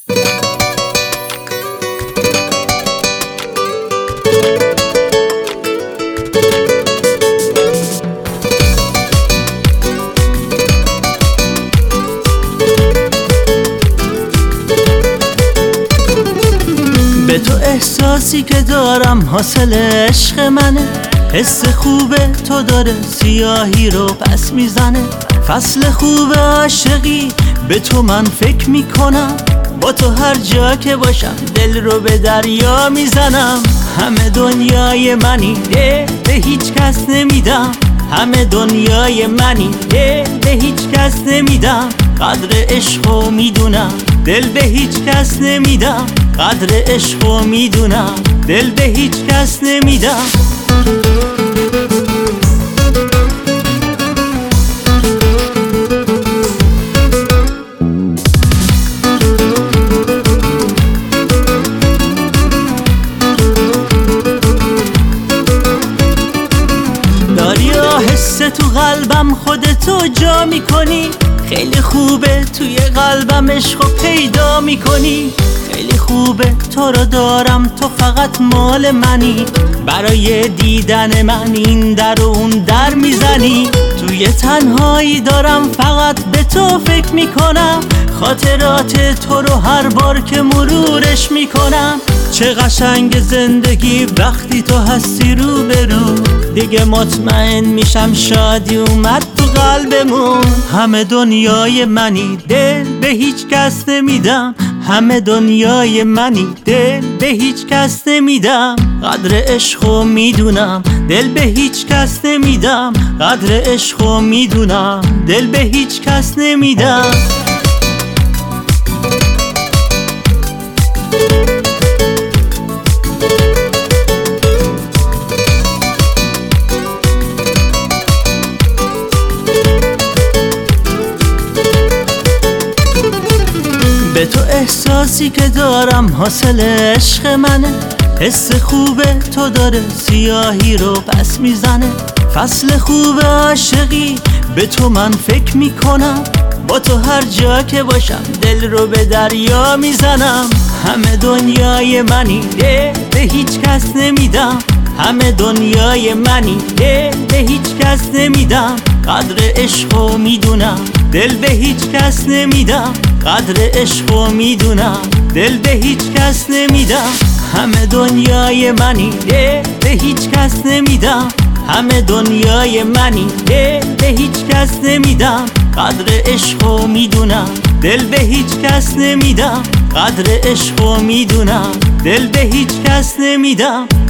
به تو احساسی که دارم حاصل عشق منه، حس خوبه تو داره سیاهی رو پس میزنه. فصل خوب عاشقی به تو من فکر میکنم، با تو هر جا که باشم دل رو به دریا میزنم. همه دنیای منی، دل به هیچ کس نمیدم. همه دنیای منی، دل به هیچ کس نمیدم. قدر عشقو میدونم، دل به هیچ کس نمیدم. قدر عشقو میدونم، دل به هیچ کس نمیدم. داریا حس تو قلبم خودتو جا میکنی، خیلی خوبه توی قلبم عشقو پیدا میکنی. خیلی خوبه تو رو دارم، تو فقط مال منی. برای دیدن من این در و اون در میزنی. توی تنهایی دارم فقط به تو فکر میکنم، خاطرات تو رو هر بار که مرورش میکنم. چه قشنگ زندگی وقتی تو هستی رو به رو، دیگه مطمئن میشم شادی اومد تو قلبمون. همه دنیای منی، دل به هیچ کس نمیدم. همه دنیای منی، دل به هیچ کس نمیدم. قدر عشقو میدونم، دل به هیچ کس نمیدم. قدر عشقو میدونم، دل به هیچ کس نمیدم. به تو احساسی که دارم حاصل عشق منه، حس خوبه تو داره سیاهی رو پس میزنه. فصل خوب عاشقی به تو من فکر میکنم، با تو هر جا که باشم دل رو به دریا میزنم. همه دنیای منی، دل به هیچ کس نمیدم. همه دنیای منی، دل به هیچ کس نمیدم. قدر عشقو میدونم، دل به هیچ کس نمیدم. قدر عشقو میدونم، دل به هیچ کس نمیدم. همه دنیای منی، دل به هیچ کس نمیدم. همه دنیای منی، دل به هیچ کس نمیدم. قدر عشقو میدونم، دل به هیچ کس نمیدم. قدر عشقو میدونم، دل به هیچ کس نمیدم.